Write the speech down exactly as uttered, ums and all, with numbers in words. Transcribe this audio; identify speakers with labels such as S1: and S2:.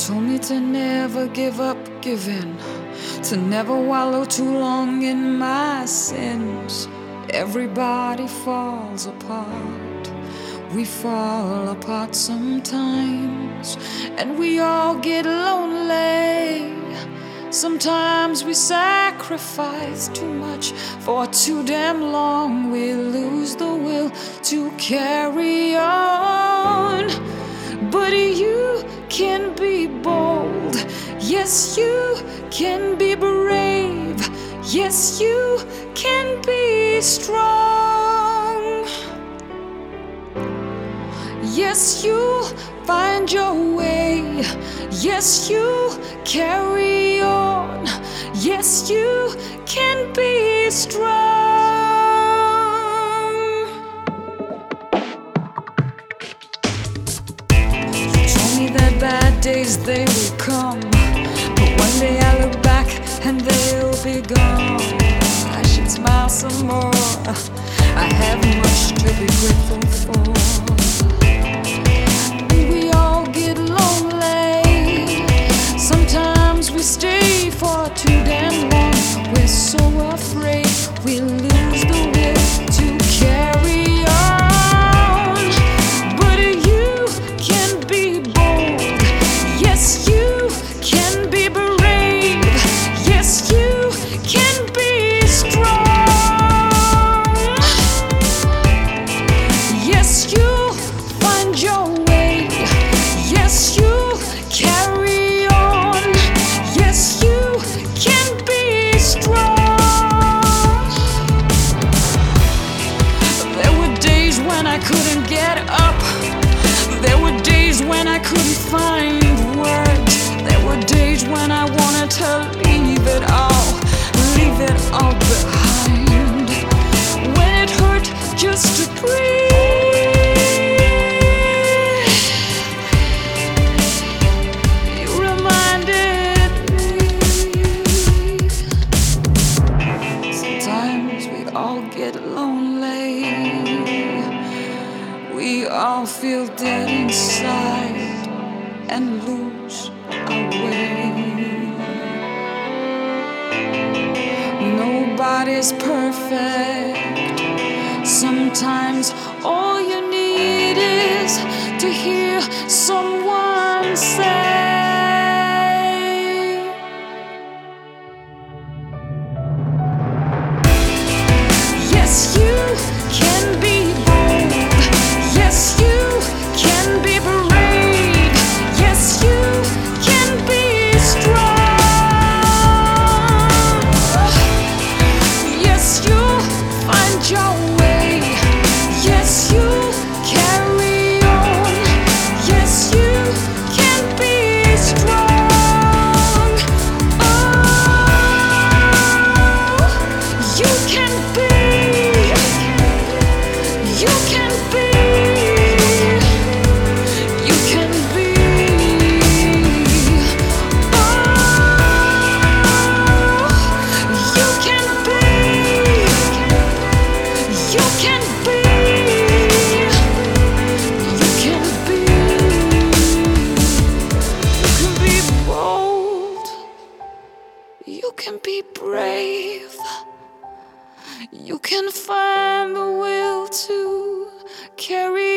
S1: told me to never give up giving, to never wallow too long in my sins. Everybody falls apart, we fall apart sometimes, and we all get lonely. Sometimes we sacrifice too much for too damn long. We lose the will to carry on. But you can be bold, yes, you can be brave, yes, you can be strong. Yes, you find your way, yes, you carry on, yes, you can be strong. That bad days, they will come, but one day I look back and they'll be gone. I should smile some more, I have much to be grateful for. We all get lonely, sometimes we stay for too damn long. We're so afraid we lose the will to carry on. But you can be bold, yes, you can be brave, yes, you can be strong. Yes, you find your way, yes, you carry on, yes, you can be strong. There were days when I couldn't get up, there were days when I couldn't find words, there were days when I wanted to leave it all, leave it all behind. When it hurt just to breathe, you reminded me. Sometimes we all get lonely, we all feel dead inside and lose our way. Nobody's perfect. Sometimes all you need is to hear someone say, yes, you can be bold, yes, you can be brave, yes, you can be strong. Yes, you find your way, yes, you carry on, yes, you can be strong. Oh, you can be, you can be, you can be. Oh, you can be, you can be, you can be. You can be bold, you can be brave, you can find the will to carry